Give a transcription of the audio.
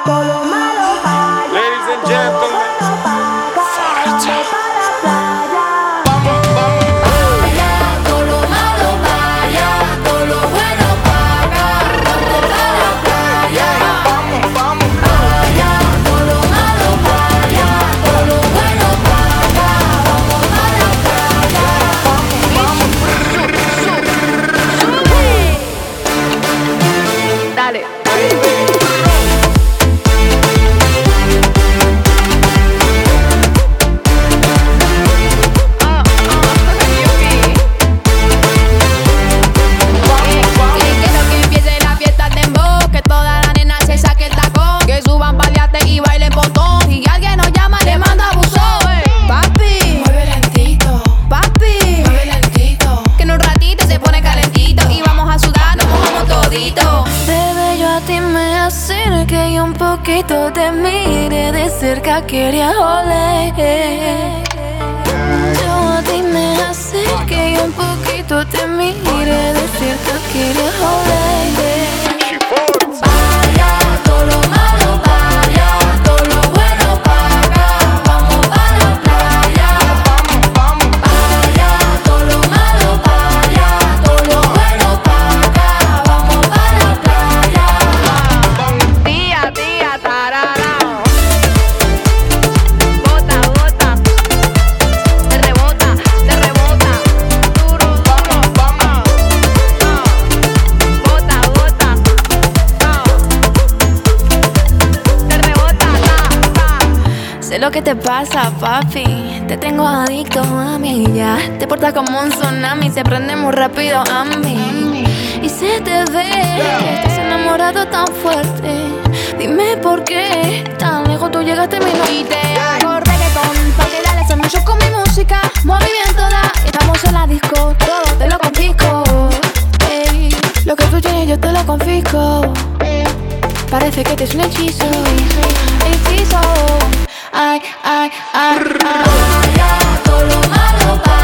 Ladies and gentlemen, te mire de cerca, quería oler. Yo a ti me acerqué y un poquito te mire de cerca, quería oler. Vaya, todo lo malo vaya, todo lo bueno paga. Vamos a la playa. Vaya, todo lo malo vaya, todo lo bueno paga. Vamos a la playa. Tía, tía, tarara. Bota, bota. Te rebota, duro, vamos, vamos. Bota, bota. Te rebota, Sé lo que te pasa, papi. Te tengo adicto a mí, ya. Te portas como un tsunami, se prende muy rápido a mí. Y se te ve que estás enamorado tan fuerte. Dime por qué tan lejos tú llegaste a mi noche. Y te hago reggaetón, pa' que dale ese mucho con mi música. Movimiento da, estamos en la disco, todo te lo confisco. Ey, lo que tú tienes yo te lo confisco. Parece que te es un hechizo, hechizo. Ay, ay, ay, ay. Vaya, todo lo malo